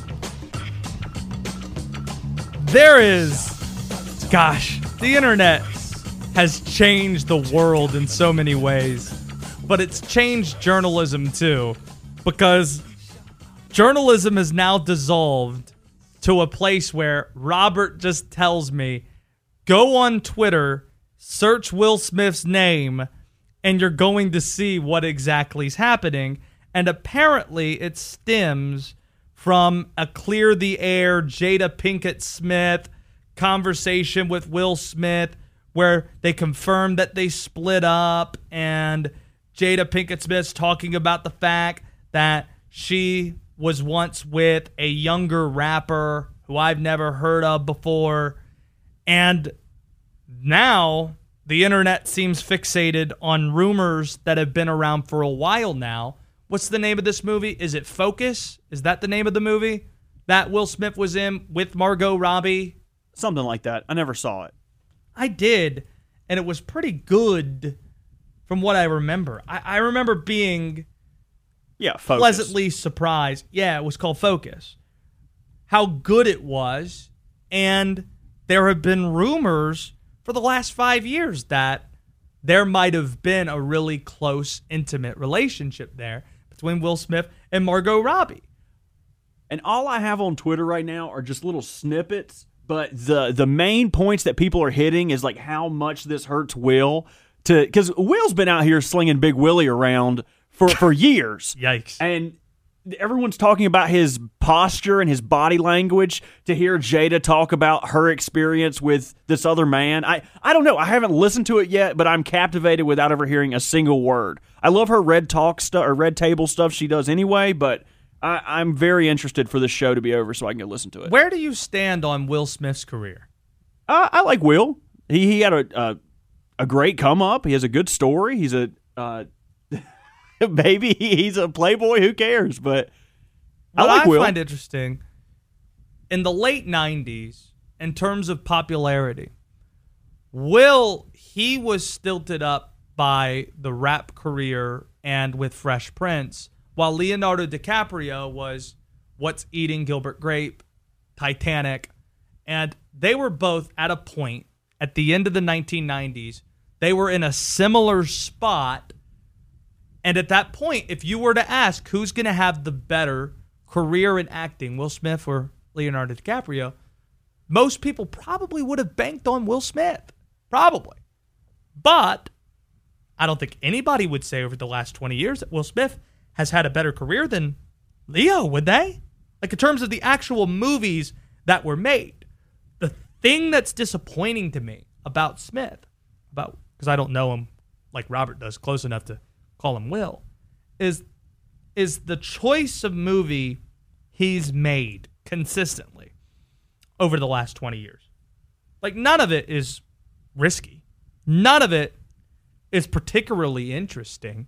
The internet has changed the world in so many ways, but it's changed journalism too, because journalism is now dissolved to a place where Robert just tells me, go on Twitter, search Will Smith's name, and you're going to see what exactly is happening. And apparently it stems from a Clear the Air Jada Pinkett Smith conversation with Will Smith where they confirmed that they split up, and Jada Pinkett Smith's talking about the fact that she was once with a younger rapper who I've never heard of before. And now the internet seems fixated on rumors that have been around for a while now. What's the name of this movie? Is it Focus? Is that the name of the movie that Will Smith was in with Margot Robbie? Something like that. I never saw it. I did, and it was pretty good from what I remember. I remember being Focus. pleasantly surprised. Yeah, it was called Focus. How good it was, and there have been rumors for the last 5 years that there might have been a really close, intimate relationship there between Will Smith and Margot Robbie. And all I have on Twitter right now are just little snippets, but the main points that people are hitting is like how much this hurts Will. Because Will's been out here slinging Big Willie around for years. Yikes. And everyone's talking about his posture and his body language. To hear Jada talk about her experience with this other man, I don't know. I haven't listened to it yet, but I'm captivated without ever hearing a single word. I love her Red Talk stuff or Red Table stuff she does anyway, but I'm very interested for this show to be over so I can go listen to it. Where do you stand on Will Smith's career? I like Will. He had a great come up. He has a good story. He's a baby. He's a playboy. Who cares? But what I like Will. I find interesting, in the late 90s, in terms of popularity, Will, he was stilted up by the rap career and with Fresh Prince, while Leonardo DiCaprio was What's Eating Gilbert Grape, Titanic, and they were both at a point at the end of the 1990s. They were in a similar spot. And at that point, if you were to ask who's going to have the better career in acting, Will Smith or Leonardo DiCaprio, most people probably would have banked on Will Smith. Probably. But I don't think anybody would say over the last 20 years that Will Smith has had a better career than Leo, would they? Like in terms of the actual movies that were made. The thing that's disappointing to me about Smith, because I don't know him like Robert does, close enough to call him Will, is the choice of movie he's made consistently over the last 20 years. Like, none of it is risky. None of it is particularly interesting.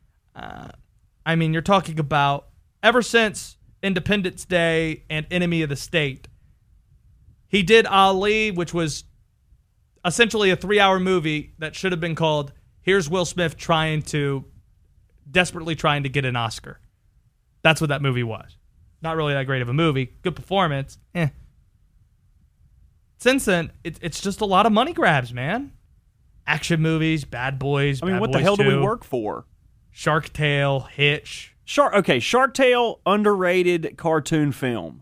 I mean, you're talking about ever since Independence Day and Enemy of the State, he did Ali, which was essentially a 3-hour movie that should have been called Here's Will Smith desperately trying to get an Oscar. That's what that movie was. Not really that great of a movie. Good performance. Since then, it's just a lot of money grabs, man. Action movies, Bad Boys, I mean, Bad what Boys the hell 2, do we work for? Shark Tale, Hitch. Shark Tale, underrated cartoon film.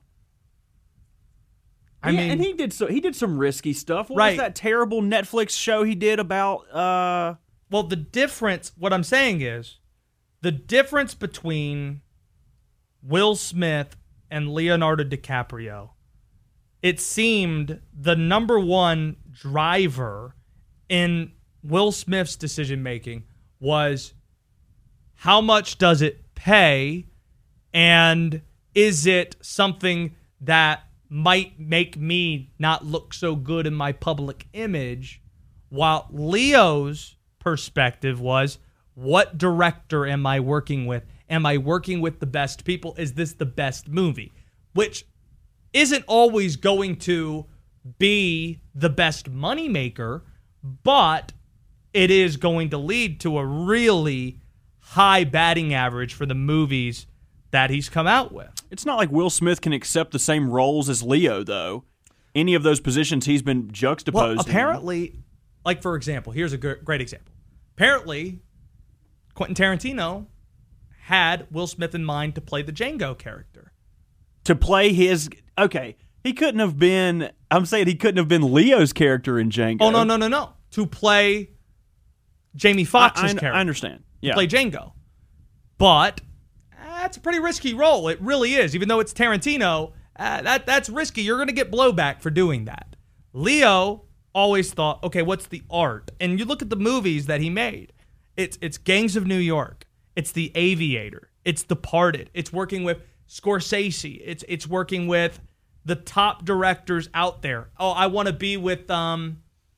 I mean, and he did some risky stuff. What right. was that terrible Netflix show he did about? Well, the difference. What I'm saying is, the difference between Will Smith and Leonardo DiCaprio. It seemed the number one driver in Will Smith's decision making was how much does it pay, and is it something that might make me not look so good in my public image, while Leo's perspective was, what director am I working with? Am I working with the best people? Is this the best movie? Which isn't always going to be the best moneymaker, but it is going to lead to a really high batting average for the movies that he's come out with. It's not like Will Smith can accept the same roles as Leo, though. Any of those positions he's been juxtaposed. Well, apparently, like for example, here's a great example. Apparently, Quentin Tarantino had Will Smith in mind to play the Django character. To play his... Okay, He couldn't have been. I'm saying he couldn't have been Leo's character in Django. Oh no! To play Jamie Foxx's character. I understand. Yeah. To play Django, but that's a pretty risky role. It really is. Even though it's Tarantino, that's risky. You're going to get blowback for doing that. Leo always thought, okay, what's the art? And you look at the movies that he made. It's Gangs of New York. It's The Aviator. It's Departed. It's working with Scorsese. It's working with the top directors out there. Oh, I want to be with the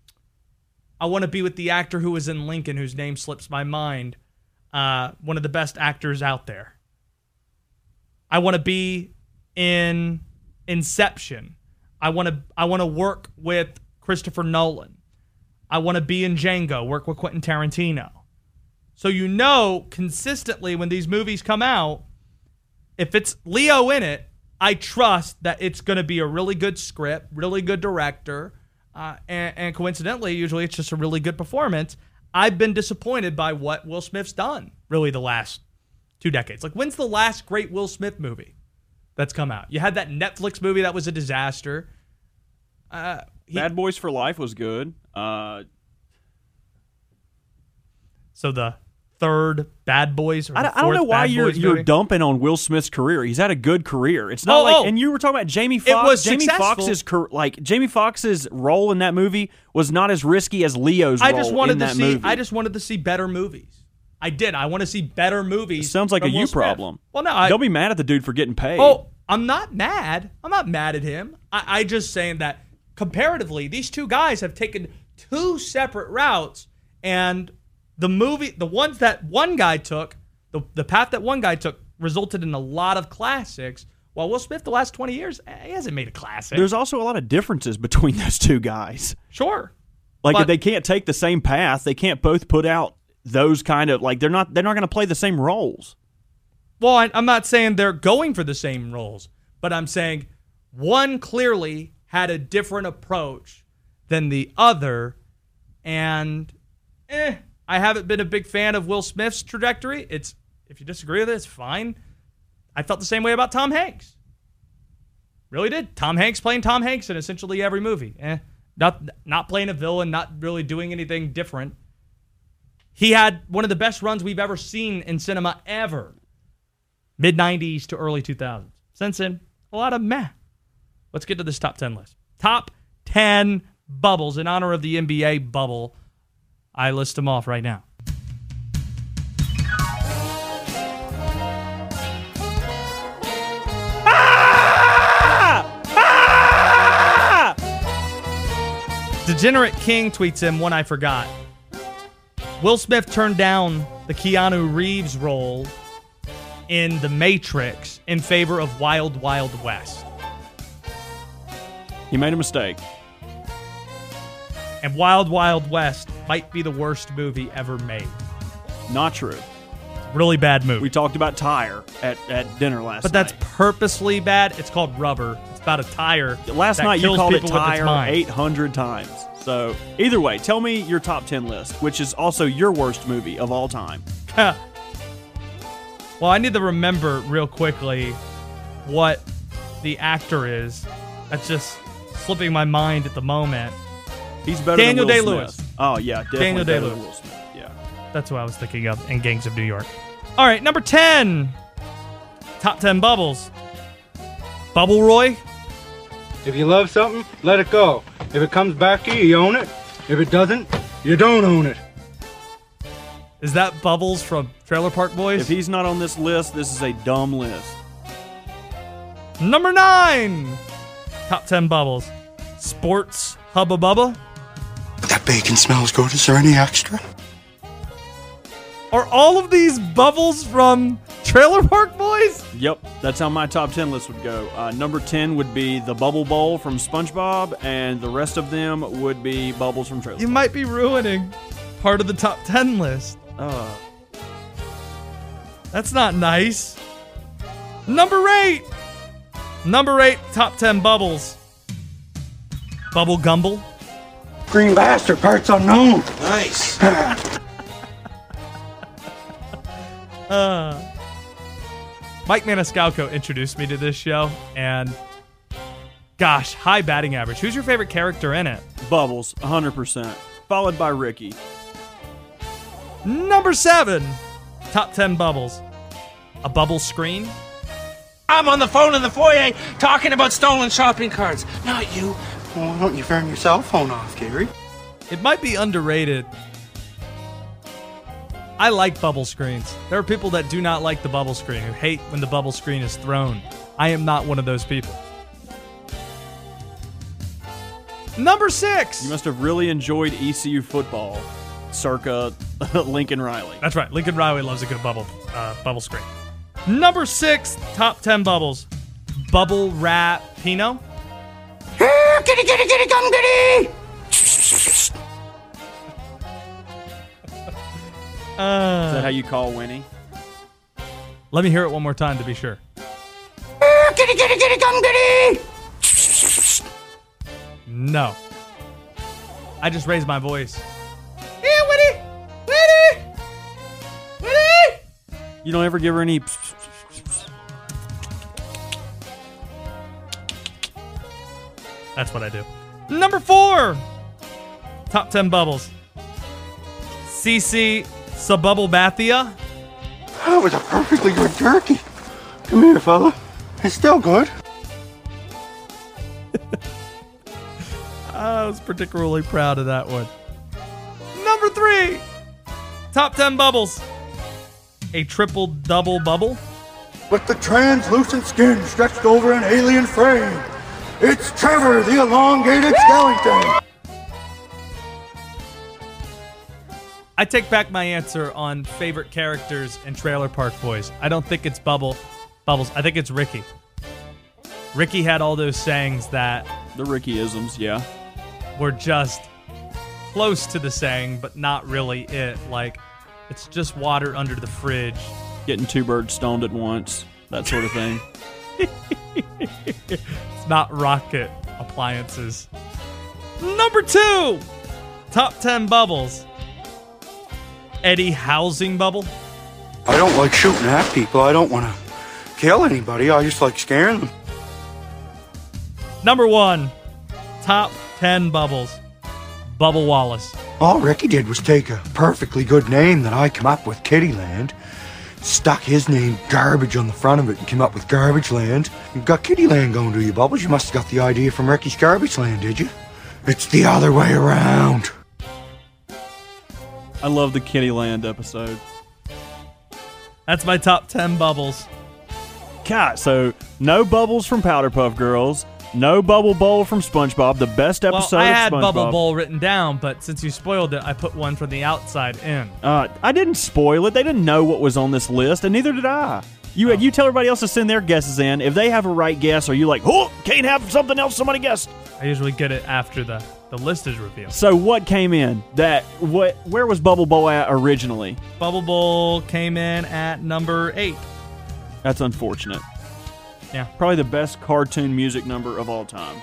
actor who was in Lincoln, whose name slips my mind. One of the best actors out there. I want to be in Inception. I want to work with Christopher Nolan. I want to be in Django, work with Quentin Tarantino. So consistently when these movies come out, if it's Leo in it, I trust that it's going to be a really good script, really good director, and coincidentally, usually it's just a really good performance. I've been disappointed by what Will Smith's done, really, the last 2 decades. Like, when's the last great Will Smith movie that's come out? You had that Netflix movie that was a disaster. Bad Boys for Life was good. So the third Bad Boys, or I don't know why you're dumping on Will Smith's career. He's had a good career. It's not and you were talking about Jamie Foxx. It was Jamie Foxx's role in that movie was not as risky as Leo's role in that movie. I just wanted to see better movies. I did. I want to see better movies. It sounds like a you problem. Well, no, don't be mad at the dude for getting paid. Oh, I'm not mad. I'm not mad at him. I just saying that comparatively, these two guys have taken 2 separate routes, and the ones that one guy took, the path that one guy took, resulted in a lot of classics, while Will Smith, the last 20 years, he hasn't made a classic. There's also a lot of differences between those two guys. Sure. If they can't take the same path, they can't both put out those kind of, they're not going to play the same roles. Well, I'm not saying they're going for the same roles, but I'm saying one clearly had a different approach than the other, and I haven't been a big fan of Will Smith's trajectory. If you disagree with it, it's fine. I felt the same way about Tom Hanks. Really did. Tom Hanks playing Tom Hanks in essentially every movie. Not playing a villain, not really doing anything different. He had one of the best runs we've ever seen in cinema ever. Mid-90s to early 2000s. Since then, a lot of meh. Let's get to this top 10 list. Top 10 bubbles in honor of the NBA bubble. I list them off right now. Degenerate King tweets him one I forgot. Will Smith turned down the Keanu Reeves role in The Matrix in favor of Wild Wild West. He made a mistake. And Wild Wild West might be the worst movie ever made. Not true. Really bad movie. We talked about Tire at dinner last night. But that's purposely bad. It's called Rubber. It's about a tire. Last night you called it Tire 800 times. So either way, tell me your top 10 list, which is also your worst movie of all time. Well, I need to remember real quickly what the actor is. That's just slipping my mind at the moment. He's better Daniel than Will Day-Lewis. Smith. Oh, yeah, definitely Daniel better Day-Lewis. than Will Smith. Yeah. That's what I was thinking of in Gangs of New York. All right, number 10. Top 10 bubbles. Bubble Roy. If you love something, let it go. If it comes back to you, you own it. If it doesn't, you don't own it. Is that Bubbles from Trailer Park Boys? If he's not on this list, this is a dumb list. Number 9. Top 10 bubbles. Sports Hubba Bubba. That bacon smells good. Is there any extra? Are all of these bubbles from Trailer Park Boys? Yep, that's how my top 10 list would go. Number 10 would be the Bubble Bowl from SpongeBob, and the rest of them would be bubbles from Trailer Park. You might be ruining part of the top 10 list. That's not nice. Number 8. Number 8, top 10 bubbles. Bubble Gumble. Green bastard, parts unknown. Nice. Mike Maniscalco introduced me to this show, and Gosh, high batting average. Who's your favorite character in it? Bubbles, 100%. Followed by Ricky. Number 7. Top 10 bubbles. A bubble screen. I'm on the phone in the foyer talking about stolen shopping carts. Not you. Well, why don't you turn your cell phone off, Gary? It might be underrated. I like bubble screens. There are people that do not like the bubble screen, who hate when the bubble screen is thrown. I am not one of those people. Number 6. You must have really enjoyed ECU football, circa Lincoln Riley. That's right. Lincoln Riley loves a good bubble screen. Number 6, top 10 bubbles. Bubble wrap Pino. Here, kitty, kitty, kitty, come kitty! Is that how you call Winnie? Let me hear it one more time to be sure. Here, kitty, kitty, kitty, come kitty! No. I just raised my voice. Here, Winnie! Winnie! Winnie! You don't ever give her any... That's what I do. Number 4. Top 10 bubbles. CC Subbubblebathia. That was a perfectly good turkey. Come here, fella. It's still good. I was particularly proud of that one. Number 3. Top 10 bubbles. A triple-double bubble. With the translucent skin stretched over an alien frame. It's Trevor, the elongated skeleton. I take back my answer on favorite characters in Trailer Park Boys. I don't think it's Bubbles. I think it's Ricky. Ricky had all those sayings that... The Ricky-isms, yeah. Were just close to the saying, but not really it. Like, it's just water under the fridge. Getting 2 birds stoned at once. That sort of thing. It's not rocket appliances. Number 2. Top 10 bubbles. Eddie Housing Bubble. I don't like shooting at people. I don't want to kill anybody. I just like scaring them. Number 1. Top 10 bubbles. Bubble Wallace. All Ricky did was take a perfectly good name that I come up with, Kittyland, stuck his name Garbage on the front of it and came up with Garbage Land. You got Kittyland going to you, Bubbles. You must have got the idea from Ricky's Garbage Land, did you? It's the other way around. I love the Kittyland episode. That's my top 10 bubbles. God, so no bubbles from Powder Puff Girls, no Bubble Bowl from SpongeBob, the best episode of SpongeBob. I had Bubble Bowl written down, but since you spoiled it, I put one from the outside in. I didn't spoil it. They didn't know what was on this list, and neither did I. You tell everybody else to send their guesses in. If they have a right guess, are you like, oh, can't have something else somebody guessed? I usually get it after the list is revealed. So what came in? Where was Bubble Bowl at originally? Bubble Bowl came in at number 8. That's unfortunate. Yeah. Probably the best cartoon music number of all time.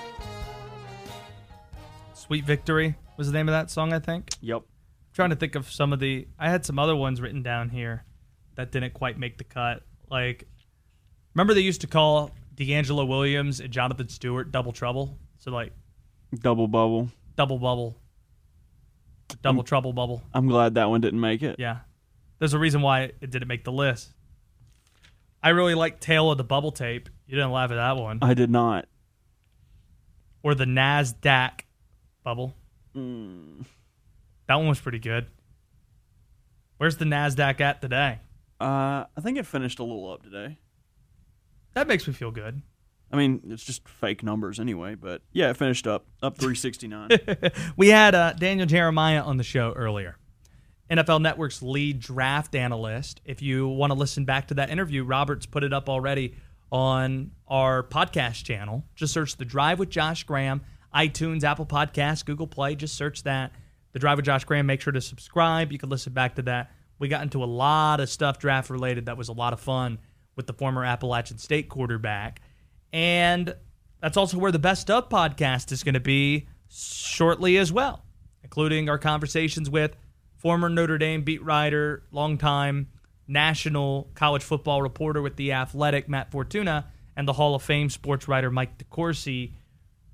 Sweet Victory was the name of that song, I think. Yep. I'm trying to think of some of the... I had some other ones written down here that didn't quite make the cut. Like, remember they used to call D'Angelo Williams and Jonathan Stewart Double Trouble? So, like... Double Bubble. Double Bubble. Double Trouble Bubble. I'm glad that one didn't make it. Yeah. There's a reason why it didn't make the list. I really like Tale of the Bubble Tape. You didn't laugh at that one. I did not. Or the NASDAQ Bubble. That one was pretty good. Where's the NASDAQ at today? I think it finished a little up today. That makes me feel good. I mean, it's just fake numbers anyway, but yeah, it finished up 369. We had Daniel Jeremiah on the show earlier. NFL Network's lead draft analyst. If you want to listen back to that interview, Robert's put it up already on our podcast channel. Just search The Drive with Josh Graham, iTunes, Apple Podcasts, Google Play. Just search that, The Drive with Josh Graham. Make sure to subscribe. You can listen back to that. We got into a lot of stuff draft-related that was a lot of fun with the former Appalachian State quarterback. And that's also where the Best Of podcast is going to be shortly as well, including our conversations with former Notre Dame beat writer, longtime national college football reporter with The Athletic, Matt Fortuna, and the Hall of Fame sports writer, Mike DeCourcy,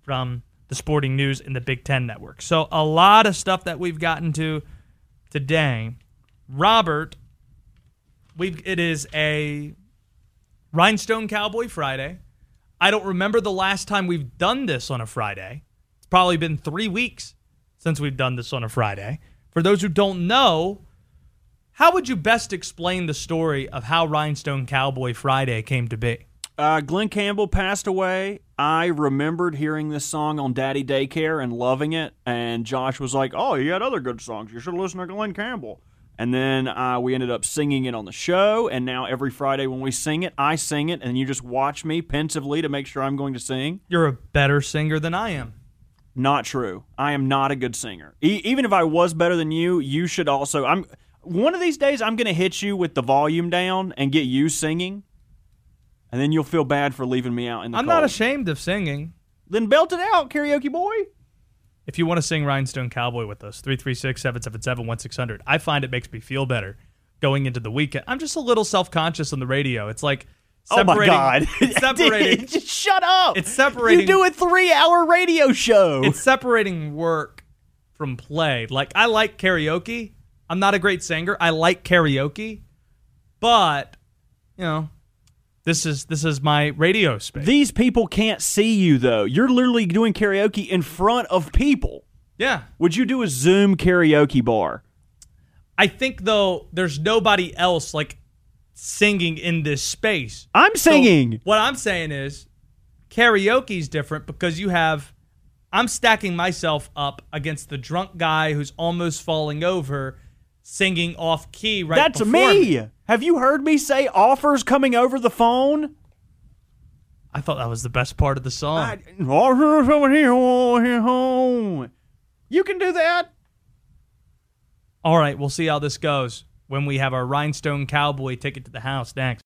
from the Sporting News and the Big Ten Network. So a lot of stuff that we've gotten to today. Robert, it is a Rhinestone Cowboy Friday. I don't remember the last time we've done this on a Friday. It's probably been 3 weeks since we've done this on a Friday. For those who don't know, how would you best explain the story of how Rhinestone Cowboy Friday came to be? Glenn Campbell passed away. I remembered hearing this song on Daddy Daycare and loving it, and Josh was like, oh, you had other good songs. You should listen to Glenn Campbell. And then we ended up singing it on the show, and now every Friday when we sing it, I sing it, and you just watch me pensively to make sure I'm going to sing. You're a better singer than I am. Not true. I am not a good singer. Even if I was better than you, you should also. One of these days, I'm going to hit you with the volume down and get you singing, and then you'll feel bad for leaving me out in the cold. I'm not ashamed of singing. Then belt it out, karaoke boy. If you want to sing Rhinestone Cowboy with us, 336-777-1600. I find it makes me feel better going into the weekend. I'm just a little self-conscious on the radio. It's like separating. Oh, my God. It's separating. Dude, just shut up. It's separating. You do a 3-hour radio show. It's separating work from play. Like, I like karaoke. I'm not a great singer. I like karaoke. But, you know, this is my radio space. These people can't see you, though. You're literally doing karaoke in front of people. Yeah. Would you do a Zoom karaoke bar? I think, though, there's nobody else, like, singing in this space. I'm singing. So what I'm saying is karaoke's different because I'm stacking myself up against the drunk guy who's almost falling over singing off key right That's before me. Have you heard me say offers coming over the phone? I thought that was the best part of the song. You can do that. All right, we'll see how this goes when we have our Rhinestone Cowboy ticket to the house next.